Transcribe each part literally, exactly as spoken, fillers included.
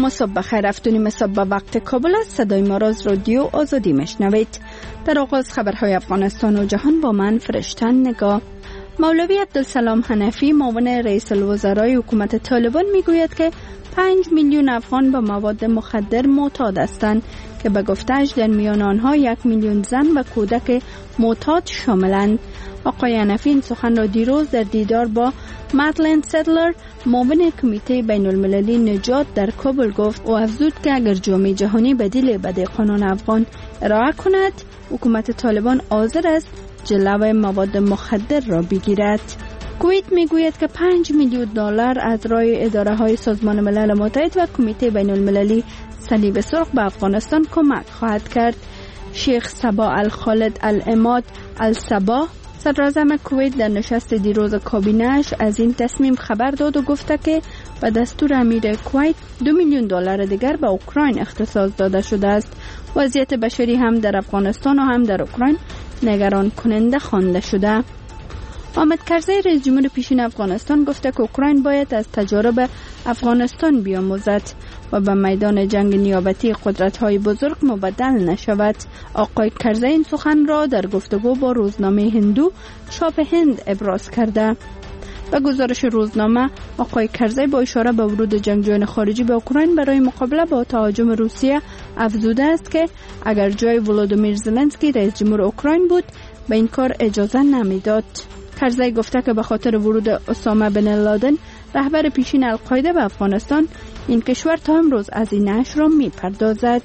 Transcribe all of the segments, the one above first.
سلام و صبح بخیر. هفتونیم صبح وقت کابل است. صدای ما را از رادیو آزادی میشنوید. در آغاز خبرهای افغانستان و جهان با من فرشتن نگاه. مولوی عبدالسلام حنفی معاون رئیس الوزرای حکومت طالبان میگوید که پنج میلیون افغان به مواد مخدر معتاد هستند که به گفته‌اش در میان آنها یک میلیون زن و کودک معتاد شاملند. آقای حنفی این سخن را دیروز در دیدار با مدلین سدلر معاون کمیته بین المللی نجات در کابل گفت. او افزود که اگر جامعه جهانی بدیل بدی قانون افغان ارائه کند، حکومت طالبان حاضر است جلوه مواد مخدر را بگیرد. کویت میگوید که پنج میلیون دلار از رای اداره های سازمان ملل متحد و کمیته بین المللی صلیب سرخ به افغانستان کمک خواهد کرد. شیخ صباح الخالد العماد الصباح صدراعظم کویت در نشست دیروز کابینه‌اش از این تصمیم خبر داد و گفته که به دستور امیر کویت دو میلیون دلار دیگر به اوکراین اختصاص داده شده است. وضعیت بشری هم در افغانستان و هم در اوکراین نگران کننده خوانده شده. حامد کرزی رئیس جمهور پیشین افغانستان گفته که اوکراین باید از تجارب افغانستان بیاموزد و به میدان جنگ نیابتی قدرت‌های بزرگ مبدل نشود. آقای کرزی این سخن را در گفتگو با روزنامه هندو چاپ هند ابراز کرده. به گزارش روزنامه، آقای کرزی با اشاره به ورود جنگجویان خارجی به اوکراین برای مقابله با تهاجم روسیه افزوده است که اگر جای ولودیمیر زلنسکی رئیس جمهور اوکراین بود به این کار اجازه نمیداد. کرزی گفته که به خاطر ورود اسامه بن لادن رهبر پیشین القاعده به افغانستان، این کشور تا امروز از این نشر را میپردازد.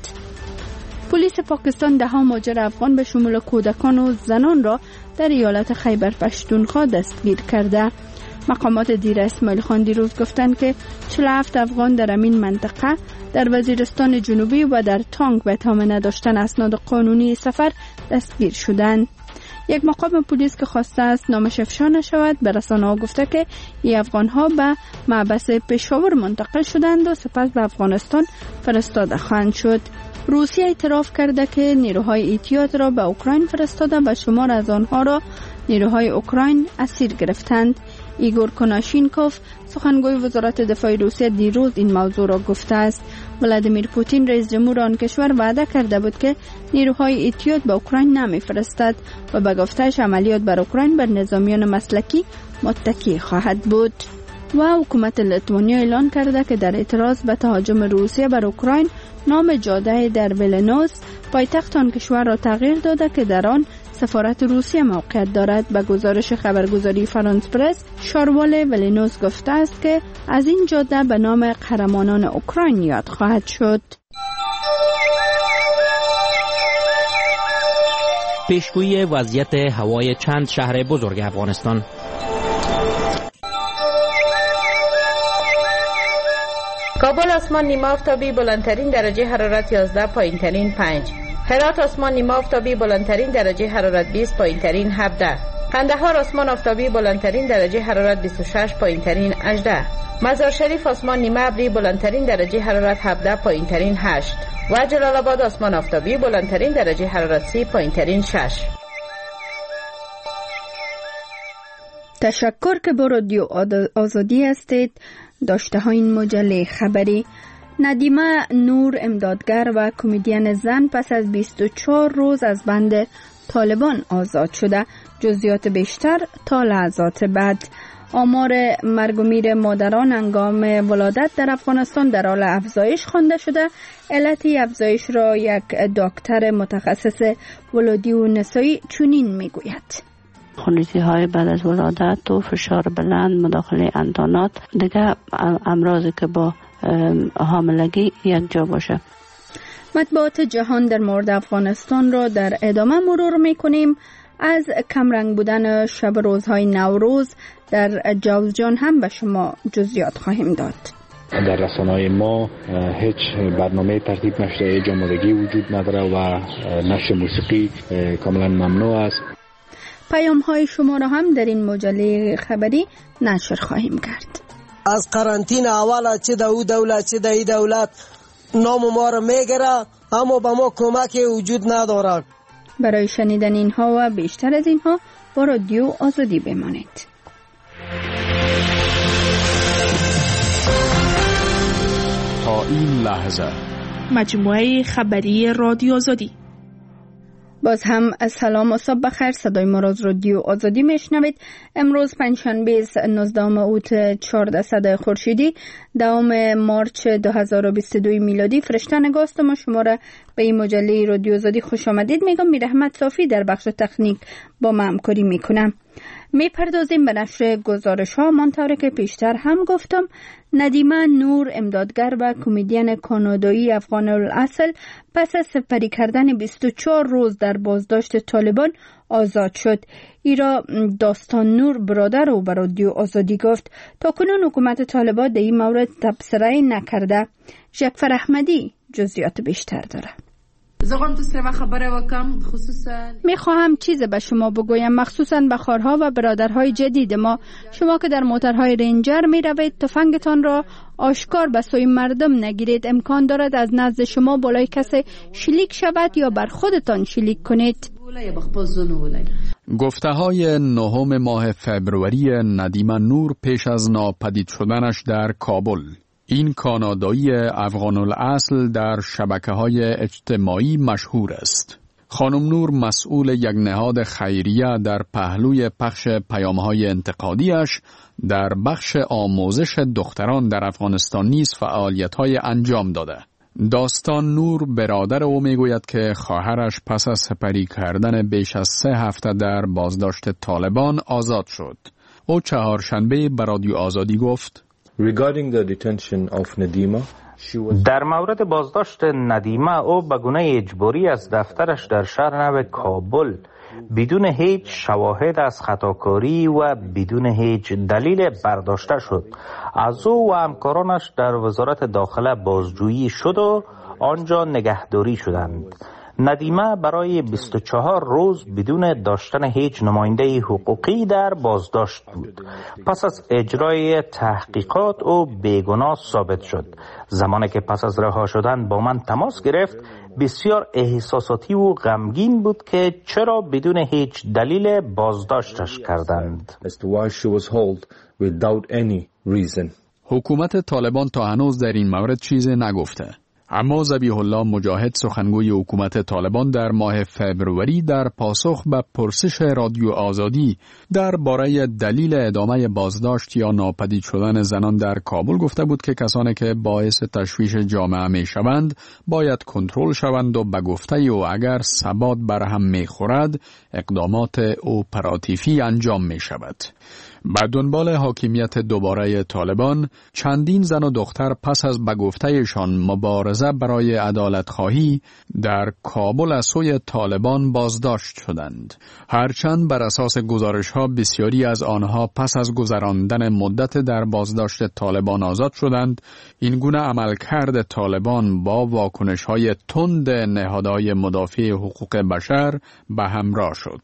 پلیس پاکستان ده ها مهاجر افغان به شمول کودکان و زنان را در ایالت خیبر پختونخوا دستگیر کرده. مقامات دیر اسماعیل خان دیروز گفتند که چهل و هفت افغان در این منطقه در وزیرستان جنوبی و در تانگ به اتهام نداشتن اسناد قانونی سفر دستگیر شدند. یک مقام پلیس که خواسته است نامش افشا نشود به رسانه‌ها گفته که این افغان‌ها به محبس پشاور منتقل شدند و سپس به افغانستان فرستاده خواهند شد. روسیه اعتراف کرده که نیروهای احتیاط را به اوکراین فرستاده و شمار از آنها را نیروهای اوکراین اسیر گرفتند. ایگور کناشینکوف سخنگوی وزارت دفاع روسیه دیروز این موضوع را گفته است. ولادیمیر پوتین رئیس جمهور آن کشور وعده کرده بود که نیروهای احتیاط به اوکراین نمی‌فرستد و به گفته‌اش عملیات بر اوکراین بر نظامیان مسلکی متکی خواهد بود. و حکومت لیتوانیا اعلان کرده که در اعتراض به تهاجم روسیه بر اوکراین نام جاده در ویلنوس پایتخت آن کشور را تغییر داده که در آن سفارت روسیه موقعیت دارد. به گزارش خبرگزاری فرانس پرس، شاروال ویلنوس گفته است که از این جاده به نام قهرمانان اوکراین یاد خواهد شد. پیشگویی وضعیت هوای چند شهر بزرگ افغانستان. کابل آسمان نیمه آفتابی، بلندترین درجه حرارت یازده، پایینترین پنج. هرات آسمان نیمه آفتابی، بلندترین درجه حرارت بیست، پایینترین هفده. قندهار آسمان آفتابی، بلندترین درجه حرارت بیست و شش، پایینترین هجده. مزار شریف آسمان نیمه ابری، بلندترین درجه حرارت هفده، پایینترین هشت. و جلال آباد آسمان آفتابی، بلندترین درجه حرارت سی، پایینترین شش. تشکر که با رادیو آزادی هستید. داشته های این مجله خبری. ندیمه نور امدادگر و کمدین زن پس از بیست و چهار روز از بند طالبان آزاد شده. جزئیات بیشتر تا لحظات بعد. آمار مرگ و میر مادران هنگام ولادت در افغانستان در حال افزایش خوانده شده. علت افزایش را یک دکتر متخصص ولادی و نسایی چنین میگوید: خونریزی های بعد از ولادت و فشار بلند، مداخله اندانات، دیگه امراضی که با حاملگی یک جا باشه. مطبوعات جهان در مورد افغانستان را در ادامه مرور میکنیم. از کمرنگ بودن شب روزهای نوروز در جوزجان هم به شما جزئیات خواهیم داد. در رسانه‌های ما هیچ برنامه ترتیب نشده، هیچ آمادگی وجود نداره و نشر موسیقی کاملا ممنوع است. پیام های شما را هم در این مجله خبری نشر خواهیم کرد. از قرنطینه اول چه دو دولت چه دی دولت نام ما را میگیره، اما به ما کمک وجود ندارد. برای شنیدن اینها و بیشتر از اینها با رادیو آزادی بمانید. تا این لحظه. مجموعه خبری رادیو آزادی. باز هم سلام و صبح بخیر. صدای ما را از رادیو آزادی میشنوید. امروز پنجشنبه نوزدهم اوت چهاردهصد خورشیدی دوم مارچ دو هزار و بیست و دو میلادی. فرشته نگاست ما شما را به این مجله رادیو آزادی خوش آمدید میگم. میرحمت صافی در بخش تکنیک با ما همکاری میکنم. میپردازیم به نشر گزارش ها. منطوری که پیشتر هم گفتم، ندیمه نور، امدادگر و کمدین کانادایی افغان الاصل پس از سپری کردن بیست و چهار روز در بازداشت طالبان آزاد شد. ایرا داستان نور برادر او به رادیو آزادی گفت تا کنون حکومت طالبان در این مورد تبصره نکرده. جعفر احمدی جزئیات بیشتر داره. زغم تو سه خبره وکم خصوصا میخواهم چیز به شما بگویم، مخصوصا به خواهرها و برادرهای جدید ما. شما که در موترهای رنجر می روید تفنگتان را آشکار به سوی مردم نگیرید. امکان دارد از نزد شما بالای کسی شلیک شود یا بر خودتان شلیک کنید. گفته های نهم ماه فبروری ندیمه نور پیش از ناپدید شدنش در کابل. این کانادایی افغان الاصل در شبکه‌های اجتماعی مشهور است. خانم نور مسئول یک نهاد خیریه در پهلوی پخش پیام‌های انتقادیش در بخش آموزش دختران در افغانستان نیز فعالیت‌های انجام داده. داستان نور برادر او میگوید که خواهرش پس از سپری کردن بیش از سه هفته در بازداشت طالبان آزاد شد. او چهارشنبه به رادیو آزادی گفت Regarding the detention of Nadima, در مورد بازداشت ندیمه، او به گونه اجباری از دفترش در شهر نو کابل بدون هیچ شواهد از خطاکاری و بدون هیچ دلیل برداشته شد. از او و همکارانش در وزارت داخله بازجویی شد و آنجا نگهداری شدند. ندیمه برای بیست و چهار روز بدون داشتن هیچ نماینده حقوقی در بازداشت بود. پس از اجرای تحقیقات او بیگناه ثابت شد. زمانی که پس از رها شدن با من تماس گرفت، بسیار احساساتی و غمگین بود که چرا بدون هیچ دلیل بازداشتش کردند. حکومت طالبان تا هنوز در این مورد چیزی نگفته. اما ذبیح الله مجاهد، سخنگوی حکومت طالبان، در ماه فبروری در پاسخ به پرسش رادیو آزادی درباره دلیل ادامه بازداشت یا ناپدید شدن زنان در کابل گفته بود که کسانی که باعث تشویش جامعه می شوند باید کنترل شوند و به گفته او اگر ثبات برهم می خورد اقدامات اپراتیوی انجام می شود. به دنبال حاکمیت دوباره طالبان، چندین زن و دختر پس از به گفته‌شان مبارزه برای عدالت خواهی در کابل از سوی طالبان بازداشت شدند. هرچند بر اساس گزارش‌ها بسیاری از آنها پس از گذراندن مدت در بازداشت طالبان آزاد شدند، این گونه عملکرد طالبان با واکنش‌های تند نهادهای مدافع حقوق بشر به همراه شد.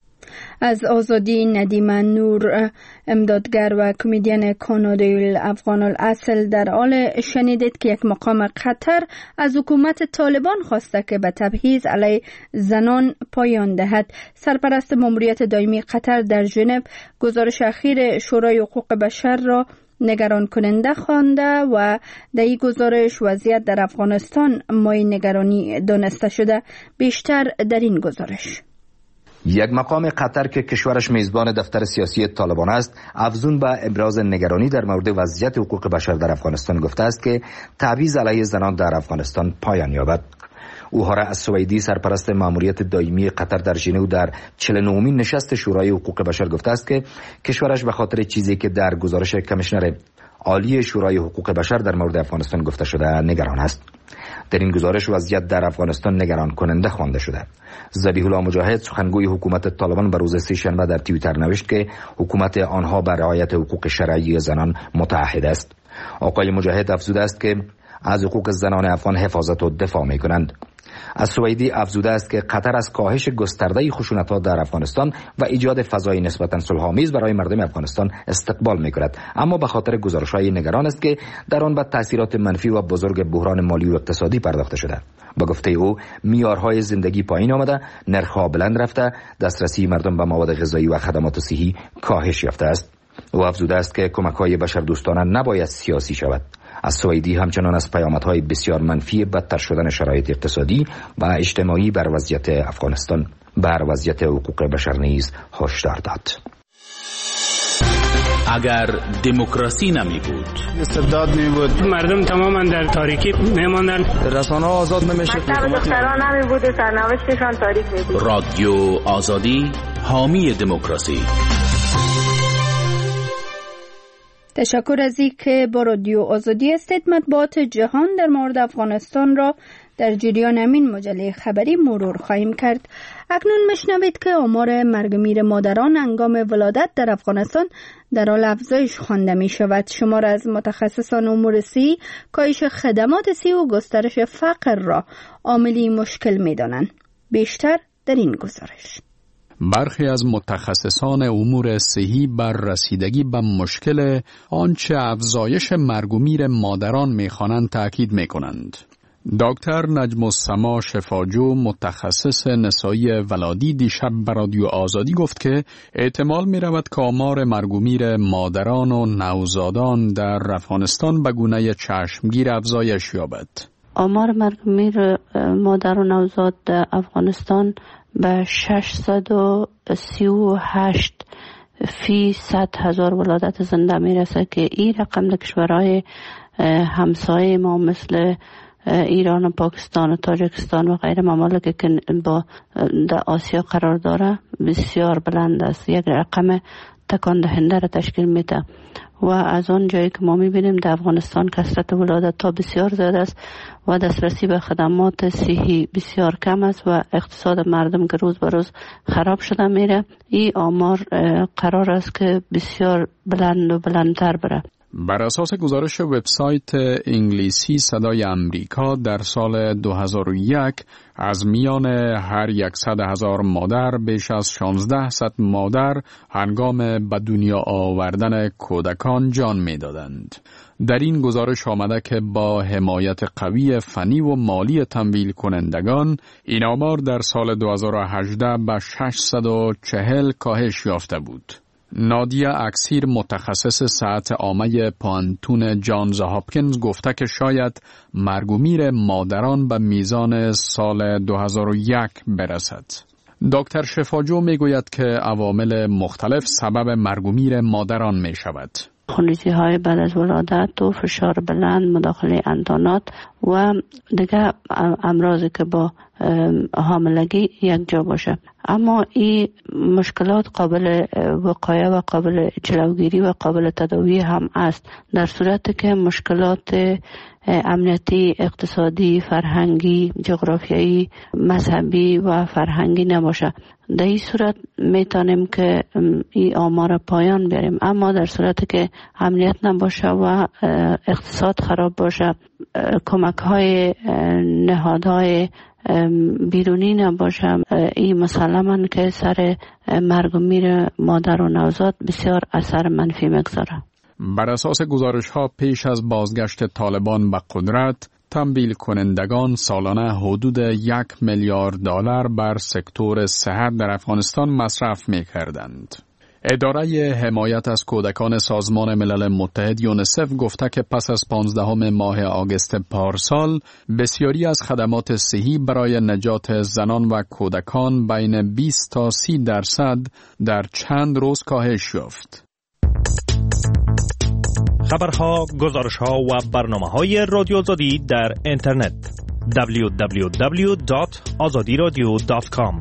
از آزادی ندیمه نور، امدادگر و کمدین کانادایی افغان الاصل، در حال شنیدید که یک مقام قطر از حکومت طالبان خواسته که به تبعیض علیه زنان پایان دهد. سرپرست ماموریت دائمی قطر در ژنو گزارش اخیر شورای حقوق بشر را نگران کننده خوانده و در این گزارش وضعیت در افغانستان مایه نگرانی دانسته شده. بیشتر در این گزارش. یک مقام قطر که کشورش میزبان دفتر سیاسی طالبان است، افزون به ابراز نگرانی در مورد وضعیت حقوق بشر در افغانستان گفته است که تبعیض علیه زنان در افغانستان پایان یابد. اوهارا السویدی، سرپرست ماموریت دائمی قطر در ژنو، در چهل و نهمین نشست شورای حقوق بشر گفته است که کشورش به خاطر چیزی که در گزارش کمیشنر عالی شورای حقوق بشر در مورد افغانستان گفته شده نگران است. در این گزارش وضعیت در افغانستان نگران کننده خوانده شده. ذبیح الله مجاهد، سخنگوی حکومت طالبان، به روز سه‌شنبه در توییتر نوشت که حکومت آنها بر رعایت حقوق شرعی زنان متعهد است. آقای مجاهد افزوده است که از حقوق زنان افغان حفاظت و دفاع می کنند. السویدی افزوده است که قطر از کاهش گسترده خشونت‌ها در افغانستان و ایجاد فضای نسبتاً صلح‌آمیز برای مردم افغانستان استقبال می‌کند، اما به خاطر گزارش‌های نگران است که در آن به تأثیرات منفی و بزرگ بحران مالی و اقتصادی پرداخته شده. با گفته او معیارهای زندگی پایین آمده، نرخ‌ها بلند رفته، دسترسی مردم به مواد غذایی و خدمات صحی کاهش یافته است. او افزوده است که کمک‌های بشردوستانه نباید سیاسی شود. السویدی همچنان از پیامدهای بسیار منفی بدتر شدن شرایط اقتصادی و اجتماعی بر وضعیت افغانستان بر وضعیت حقوق بشر نیز هشدار داد. اگر دموکراسی نمی بود، استبداد می بود، مردم تماما در تاریکی می ماندن، رسانه ها آزاد نمی شد، دختران نمی بود، سرنوشتشان تاریک می بود. رادیو آزادی حامی دموکراسی. تشکر از اینکه با رادیو آزادی هستید. مطبوعات جهان در مورد افغانستان را در جریان همین مجله خبری مرور خواهیم کرد. اکنون مشنوید که آمار مرگ میر مادران هنگام ولادت در افغانستان در حال افزایش خوانده می شود. شمار از متخصصان امور صحی کاهش خدمات صحی و گسترش فقر را عاملی مشکل می دانند. بیشتر در این گزارش. برخی از متخصصان امور صحی بر رسیدگی به مشکل آنچه افزایش مرگ و میر مادران می‌خوانند تاکید می‌کنند. دکتر نجم السما شفاجو متخصص نسایی ولادی دیشب به رادیو آزادی گفت که احتمال می‌رود که آمار مرگ و میر مادران و نوزادان در افغانستان به گونه چشمگیر افزایش یابد. آمار مرگ و میر مادر و نوزاد در افغانستان به ششصد و سی و هشت فی صد هزار ولادت زنده میرسه که این رقم در کشورهای همسایه ما مثل ایران و پاکستان و تاجیکستان و غیره ممالک که با در آسیا قرار داره بسیار بلند است. یک رقم تکان دهنده را تشکیل میده و از آن جایی که ما میبینیم در افغانستان کثرت ولادت ها بسیار زیاد است و دسترسی به خدمات صحی بسیار کم است و اقتصاد مردم که روز به روز خراب شده میره. این آمار قرار است که بسیار بلند و بلندتر بره. بر اساس گزارش وبسایت انگلیسی صدای امریکا در سال دو هزار و یک از میان هر صد هزار مادر بیش از شانزده صد مادر هنگام به دنیا آوردن کودکان جان می‌دادند. در این گزارش آمده که با حمایت قوی فنی و مالی تمویل کنندگان این آمار در سال دو هزار و هجده به ششصد و چهل کاهش یافته بود. نادیا اکسیر متخصص صحت عامه پانتون جانز هاپکینز گفته که شاید مرگ و میر مادران به میزان سال دو هزار و یک برسد. دکتر شفاجو میگوید که عوامل مختلف سبب مرگ و میر مادران می شود. خونریزی های بعد از ولادت و فشار بلند، مداخله اندانات و دیگه امراضی که با حاملگی یک جا باشه. اما این مشکلات قابل وقایه و قابل جلوگیری و قابل تداوی هم است در صورتی که مشکلات امنیتی، اقتصادی، فرهنگی، جغرافیایی، مذهبی و فرهنگی نباشه. در این صورت میتونیم که این آمار پایان بیاریم. اما در صورتی که امنیت نباشه و اقتصاد خراب باشه، کمک های نهادهای بیرونی نباشه، این مسلماً که سر مرگ و میر مادر و نوزاد بسیار اثر منفی میگذاره. بر اساس گزارش ها پیش از بازگشت طالبان به قدرت، تمویل کنندگان سالانه حدود یک میلیارد دلار بر سکتور صحت در افغانستان مصرف می کردند. اداره حمایت از کودکان سازمان ملل متحد یونیسف گفته که پس از پانزدهم ماه آگوست پارسال بسیاری از خدمات صحی برای نجات زنان و کودکان بین بیست تا سی درصد در چند روز کاهش یافت. خبرها، گزارشها و برنامه‌های رادیو آزادی در اینترنت دبلیو دبلیو دبلیو دات آزادی رادیو دات کام.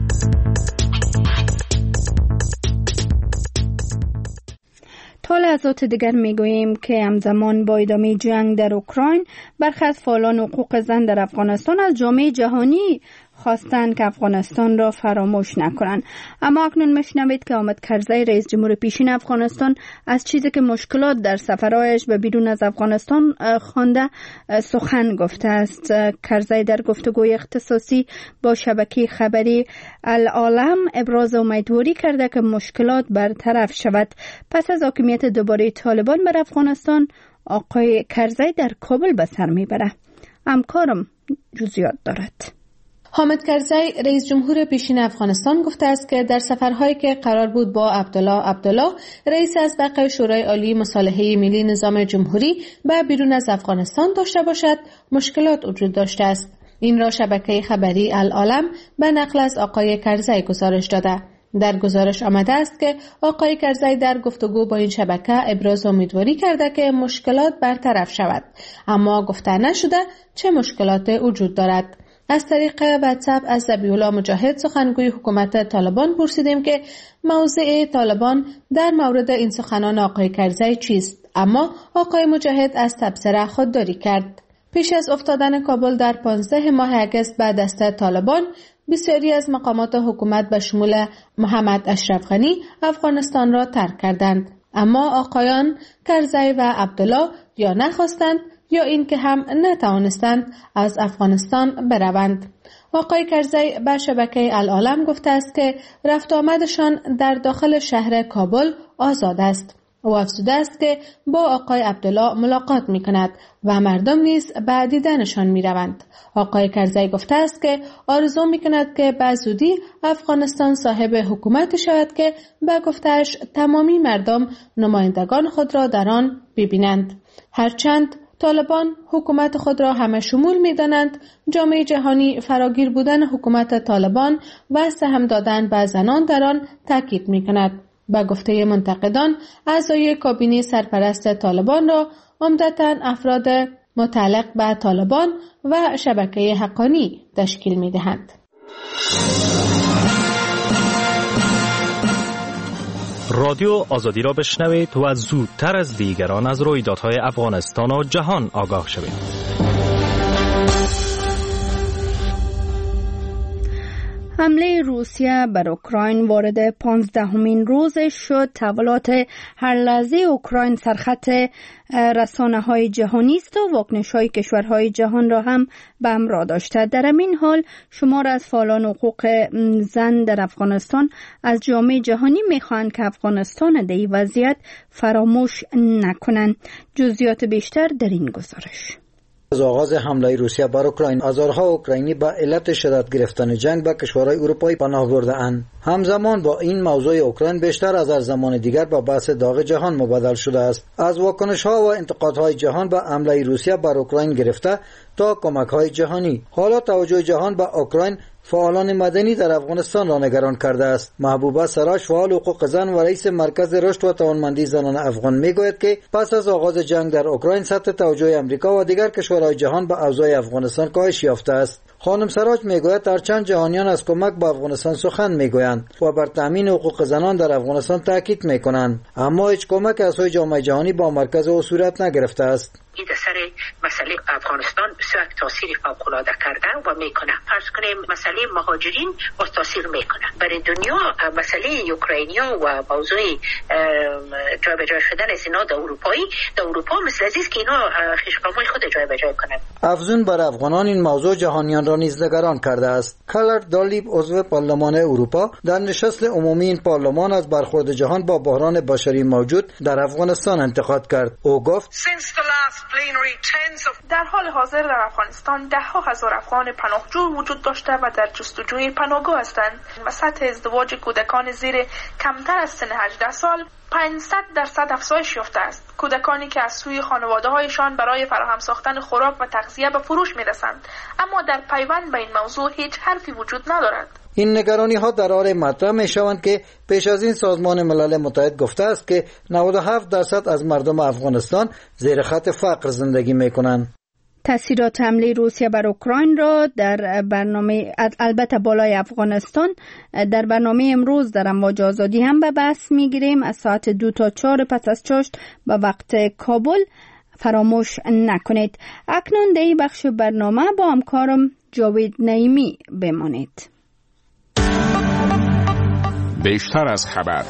تا لحظات دیگر میگوییم که همزمان با ادامه جنگ در اوکراین برخی از فعالان حقوق زن در افغانستان از جامعه جهانی خواستند که افغانستان را فراموش نکنند. اما اکنون مشنوید که حامد کرزی رئیس جمهور پیشین افغانستان از چیزی که مشکلات در سفرهایش به بیرون از افغانستان خوانده سخن گفته است. کرزی در گفتگوی اختصاصی با شبکه خبری العالم ابراز امیدواری کرده که مشکلات برطرف شود. پس از حاکمیت دوباره طالبان بر افغانستان، آقای کرزی در کابل به سر میبره. همکارم جزئیات دارد. حامد کرزی رئیس جمهور پیشین افغانستان گفته است که در سفرهایی که قرار بود با عبدالله عبدالله رئیس اسبق شورای عالی مصالحه ملی نظام جمهوری به بیرون از افغانستان داشته باشد، مشکلات وجود داشته است. این را شبکه خبری العالم به نقل از آقای کرزی گزارش داده. در گزارش آمده است که آقای کرزی در گفتگو با این شبکه ابراز امیدواری کرده که مشکلات برطرف شود، اما گفته نشده چه مشکلات وجود دارد. از طریق واتساپ از ذبیح الله مجاهد سخنگوی حکومت طالبان پرسیدیم که موضع طالبان در مورد این سخنان آقای کرزی چیست، اما آقای مجاهد از تبصره خودداری کرد. پیش از افتادن کابل در پانزده ماه اگست به دست طالبان، بسیاری از مقامات حکومت به شمول محمد اشرف غنی افغانستان را ترک کردند، اما آقایان کرزی و عبدالله یا نخواستند یا این که هم نتوانستند از افغانستان بروند. آقای کرزی به شبکه العالم گفته است که رفت آمدشان در داخل شهر کابل آزاد است. او افزوده است که با آقای عبدالله ملاقات می کند و مردم نیز به دیدنشان می روند. آقای کرزی گفته است که آرزو می کند که به زودی افغانستان صاحب حکومت شود که به گفتهش تمامی مردم نمایندگان خود را در آن ببینند. هرچند طالبان حکومت خود را همه شمول می دانند، جامعه جهانی فراگیر بودن حکومت طالبان و سهم دادن به زنان در آن تاکید می کند. با گفته منتقدان، اعضای کابینه سرپرست طالبان را عمدتاً افراد متعلق به طالبان و شبکه حقانی تشکیل می دهند. رادیو آزادی را بشنوید و زودتر از دیگران از رویدادهای افغانستان و جهان آگاه شوید. حمله روسیه بر اوکراین وارد پانزدهمین روز شد. تحولات هر لحظه اوکراین سرخط رسانه‌های جهانی است و واکنش‌های کشورهای جهان را هم به همراه داشته. در همین حال شمار از فعالان حقوق زن در افغانستان از جامعه جهانی می‌خواهند که افغانستان در این وضعیت فراموش نکنند. جزئیات بیشتر در این گزارش. از آغاز حمله روسیه بر اوکراین، هزارها اوکراینی به علت شدت گرفتن جنگ به کشورهای اروپایی پناه برده‌اند. همزمان با این موضوع اوکراین بیشتر از هر زمان دیگر با بحث داغ جهان مبادل شده است. از واکنش‌ها و انتقادهای جهان به حمله روسیه بر اوکراین گرفته تا کمک‌های جهانی، حالا توجه جهان به اوکراین فعالان مدنی در افغانستان را نگران کرده است. محبوبه سراج، فعال حقوق زن و رئیس مرکز رشد و توانمندی زنان افغان میگوید که پس از آغاز جنگ در اوکراین سطح توجه امریکا و دیگر کشورهای جهان به اوضاع افغانستان کاهش یافته است. خانم سراج میگوید هرچند جهانیان از کمک به افغانستان سخن میگویند و بر تامین حقوق زنان در افغانستان تاکید میکنند، اما هیچ کمک از سوی جامعه جهانی با مرکز او صورت نگرفته است. این سر مسئله افغانستان بسیار تاثیر فوق‌العاده کرده و میکنه. فرض کنیم مسئله مهاجرین با تاثیر میکنه. برای دنیا مسئله اوکراینیا و موضوع جابجا شدن از اینا در اروپایی در اروپا مثل عزیز که اینا خشم‌های خود جابجا کنند. افزون بر افغانان این موضوع جهانیان را نیز نگران کرده است. کلر دالیب، عضو پارلمان اروپا، در نشست عمومی این پارلمان از برخورد جهان با بحران بشری موجود در افغانستان انتقاد کرد. او گفت در حال حاضر در افغانستان ده ها هزار افغان پناهجو وجود داشته و در جستجوی پناهگاه هستند و سطح ازدواج کودکان زیر کمتر از سن هجده سال پانصد درصد افزایش یافته است. کودکانی که از سوی خانواده‌هایشان برای فراهم ساختن خوراک و تغذیه به فروش می‌رسند، اما در پیوند به این موضوع هیچ حرفی وجود ندارد. این نگرانی ها در حال مطرح می شوند که پیش از این سازمان ملل متحد گفته است که نود و هفت درصد از مردم افغانستان زیر خط فقر زندگی می کنند. تاثیرات حمله روسیه بر اوکراین را در برنامه البته بالای افغانستان در برنامه امروز در امواج آزادی هم به بحث می گیریم. از ساعت دو تا چهار پس از چاشت به وقت کابل فراموش نکنید. اکنون در این بخش برنامه با همکارم جاوید نعیمی بمانید. بیشتر از خبر.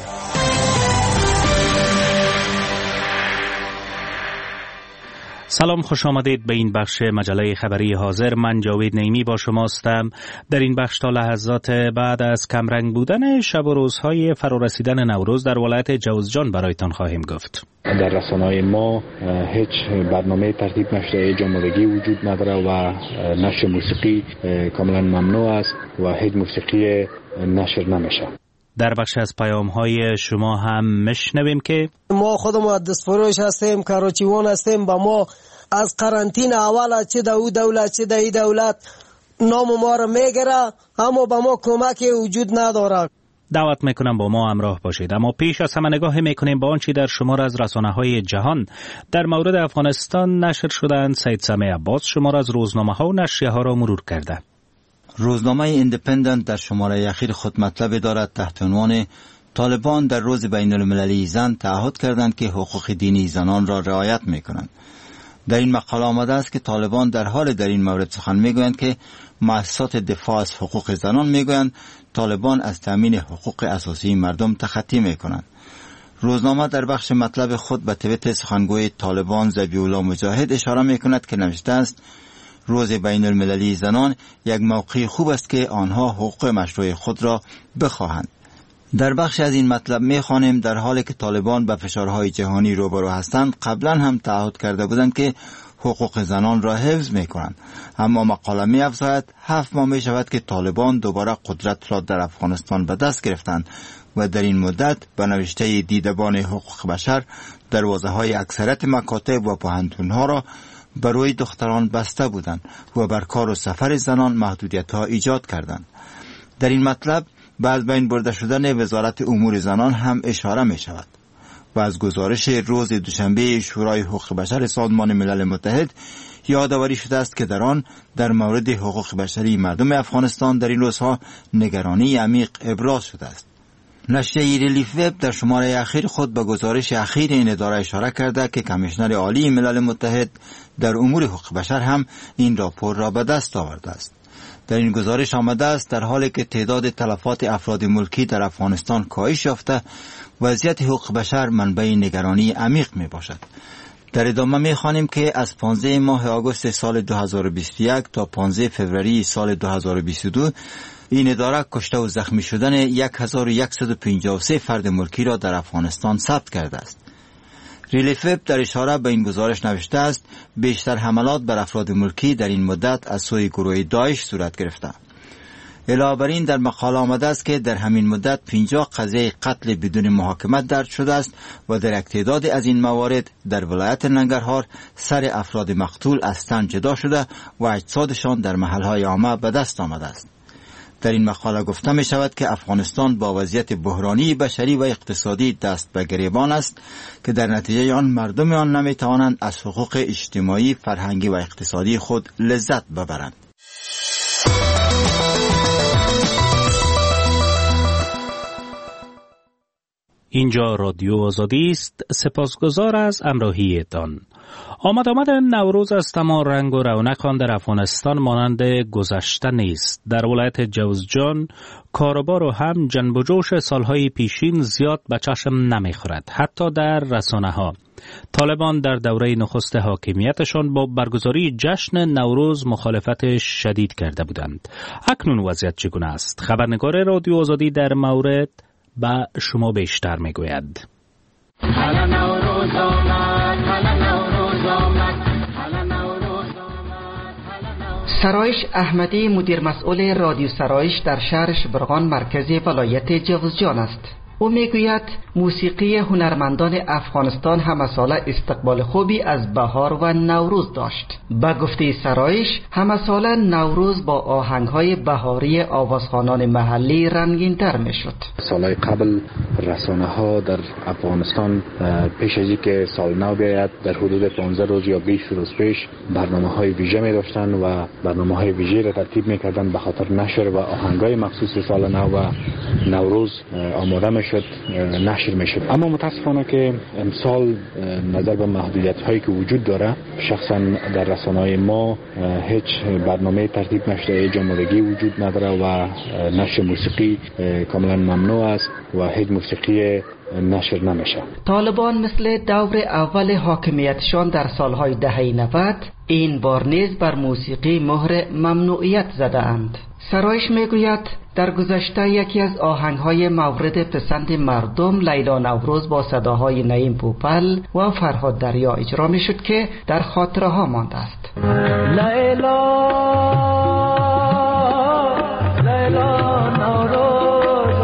سلام، خوش آمدید به این بخش مجله خبری حاضر. من جاوید نعیمی با شماستم. در این بخش تا لحظات بعد از کمرنگ بودن شب و روزهای فرارسیدن نوروز در ولایت جوزجان برایتان خواهیم گفت. در رسانه‌های ما هیچ برنامه ترتیب نشده، جمعگی وجود نداره و نشر موسیقی کاملا ممنوع است و هیچ موسیقی نشر نمیشه. در بخش از پیام‌های شما هم میشنویم که ما خودمون دستفروش هستیم، کاروچیوان هستیم. با ما از قرنطینه اول چه دو دولت چه دی دولت نام ما رو میگیره، اما با ما کمکی وجود نداره. دعوت میکنم با ما همراه باشید. اما پیش از همه نگاه میکنیم با آنچه در شمار از رسانه‌های جهان در مورد افغانستان نشر شدند. سید سمیع عباس شمار از روزنامه‌ها و نشریه‌ها را مرور کرده. روزنامه ایندیپندنت در شماره اخیر خود مطلب دارد تحت عنوان طالبان در روز بین المللی زن تعهد کردند که حقوق دینی زنان را رعایت میکنند. در این مقاله آمده است که طالبان در حال در این مورد سخن میگویند که مؤسسات دفاع از حقوق زنان میگویند طالبان از تامین حقوق اساسی مردم تخطی میکنند. روزنامه در بخش مطلب خود به توییت سخنگوی طالبان ذبیح الله مجاهد اشاره میکند که نوشته است روز بین المللی زنان یک موقع خوب است که آنها حقوق مشروع خود را بخواهند. در بخش از این مطلب می‌خوانیم در حالی که طالبان به فشارهای جهانی روبرو هستند، قبلا هم تعهد کرده بودند که حقوق زنان را حفظ می‌کنند. اما مقاله می‌افزاید هفت ماه می‌شود که طالبان دوباره قدرت را در افغانستان به دست گرفتند و در این مدت به نوشته دیدبان حقوق بشر دروازه‌های اکثریت مکاتب و پوهنتون‌ها را برای دختران بسته بودند و بر کار و سفر زنان محدودیت‌ها ایجاد کردند. در این مطلب بعد بین برده شدن وزارت امور زنان هم اشاره می شود و از گزارش روز دوشنبه شورای حقوق بشر سازمان ملل متحد یادآوری شده است که در آن در مورد حقوق بشری مردم افغانستان در این روزها نگرانی عمیق ابراز شده است. نشریه ریلیف وب در شماره اخیر خود به گزارش اخیر این اداره اشاره کرده که کمیشنر عالی ملل متحد در امور حقوق بشر هم این راپور را به دست آورده است. در این گزارش آمده است در حالی که تعداد تلفات افراد ملکی در افغانستان کاهش یافته، وضعیت حقوق بشر منبع نگرانی عمیق می باشد. در ادامه می خوانیم که از پانزده ماه آگوست سال دو هزار و بیست و یک تا پانزده فوریه سال دو هزار و بیست و دو این اداره کشته و زخمی شدن هزار و صد و پنجاه و سه فرد ملکی را در افغانستان ثبت کرده است. ریلیف وب در اشاره به این گزارش نوشته است بیشتر حملات بر افراد ملکی در این مدت از سوی گروه داعش صورت گرفته. علاوه بر این در مقاله آمده است که در همین مدت پنجاه قضیه قتل بدون محاکمه درج شده است و در یک تعداد از این موارد در ولایت ننگرهار سر افراد مقتول از تن جدا شده و اجسادشان در محلهای عامه به دست آمده است. در این مقاله گفته می شود که افغانستان با وضعیت بحرانی بشری و اقتصادی دست به گریبان است که در نتیجه آن مردم آن نمی توانند از حقوق اجتماعی، فرهنگی و اقتصادی خود لذت ببرند. اینجا رادیو آزادی است. سپاسگزار از همراهیتان. آمد آمد نوروز از تمام رنگ و رونق آن در افغانستان مانند گذشته نیست. در ولایت جوزجان کاروبار و هم جنب و جوش سالهای پیشین زیاد به چشم نمیخورد. حتی در رسانه ها طالبان در دوره نخست حاکمیتشان با برگزاری جشن نوروز مخالفت شدید کرده بودند. اکنون وضعیت چگونه است؟ خبرنگار رادیو آزادی در مورد با شما بیشتر میگوید. سرایش احمدی مدیر مسئول رادیو سرایش در شهر شبرغان مرکزی ولایت جوزجان است. او میگوید موسیقی هنرمندان افغانستان همه ساله استقبال خوبی از بهار و نوروز داشت. به گفته سرایش همه ساله نوروز با آهنگهای بهاری آوازخوانان محلی رنگین تر می شد. سالهای قبل رسانه ها در افغانستان پیش از اینکه سال نو بیاید در حدود پانزده روز یا بیست روز پیش برنامه های ویژه می داشتن و برنامه های ویژه را ترتیب می کردن به خاطر نشر و آهنگهای مخصوص سال نو و نوروز آماده می میشد نشر میشد. اما متاسفانه که امسال نظر به محدودیت هایی که وجود داره، شخصا در رسانه‌های ما هیچ برنامه ترتیب نشده، هیچ آمادگی وجود نداره و نشر موسیقی کاملا ممنوع است و هیچ موسیقی نشر نمیشه. طالبان مثل دور اول حاکمیتشان در سالهای دهه نود این بار نیز بر موسیقی مهر ممنوعیت زده اند. سرایش میگوید در گذشته یکی از آهنگهای مورد پسند مردم لیلا نوروز با صداهای نعیم پوپل و فرهاد دریا اجرا میشد که در خاطره ها مانده است. لیلا لیلا نوروز.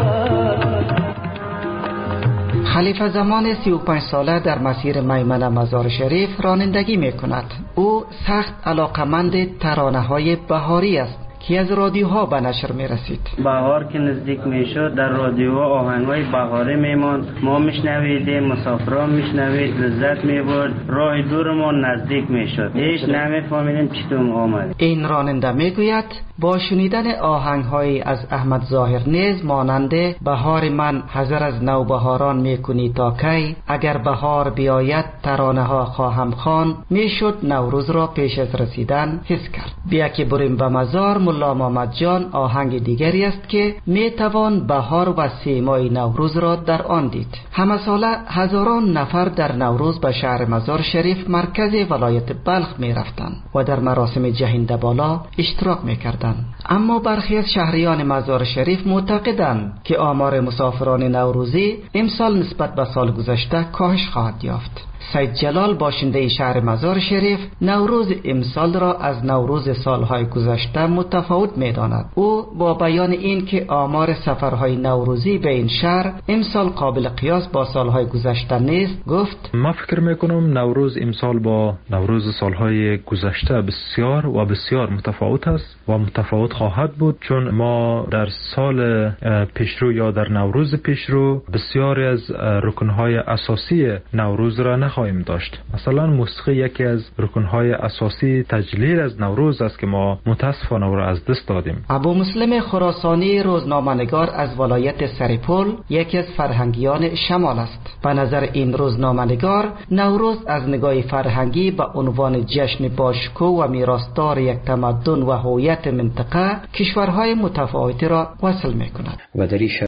خلیفه زمان سی و پنج ساله در مسیر میمنه مزار شریف رانندگی می کند. او سخت علاقمند ترانه های بهاری است که از رادیوها به نشر می رسید. بهار که نزدیک می شد در رادیوها آهنگای بهاری می ماند، ما میشنویدیم، مسافران میشنوید، لذت می برد، راه دورمان نزدیک می شد، هیچ نمیفهمیدیم چطور آمد. این راننده می گوید با شنیدن آهنگهایی از احمد ظاهر نیز مانند بهار من حذر از نوبهاران میکنی تا کی، اگر بهار بیاید ترانه ها خواهم خوان، میشد نوروز را پیش از رسیدن حس کرد. بیا که بریم به مزار ملا محمد جان آهنگ دیگری است که میتوان بهار و سیمای نوروز را در آن دید. همه ساله هزاران نفر در نوروز به شهر مزار شریف مرکز ولایت بلخ میرفتند و در مراسم جهنده بالا اشتراک میکردند. اما برخی از شهریان مزار شریف معتقدند که آمار مسافران نوروزی امسال نسبت به سال گذشته کاهش خواهد یافت. سید جلال باشنده شهر مزار شریف نوروز امسال را از نوروز سالهای گذشته متفاوت می‌داند. او با بیان این که آمار سفرهای نوروزی به این شهر امسال قابل قیاس با سالهای گذشته نیست گفت: ما فکر می‌کنم نوروز امسال با نوروز سالهای گذشته بسیار و بسیار متفاوت است و متفاوت خواهد بود، چون ما در سال پیشرو یا در نوروز پیشرو بسیاری از رکن‌های اساسی نوروز را نخواهیم داشت. مثلا موسیقی یکی از رکن‌های اساسی تجلیل از نوروز است که ما متاسفانه را از دست دادیم. ابو مسلم خراسانی روزنامه‌نگار از ولایت سرپل یکی از فرهنگیان شمال است. به نظر این روزنامه‌نگار نوروز از نگاه فرهنگی به عنوان جشن باشکوه و میراثدار یک تمدن و هویت منطقه کشورهای متفاوتی را وصل می‌کند. و در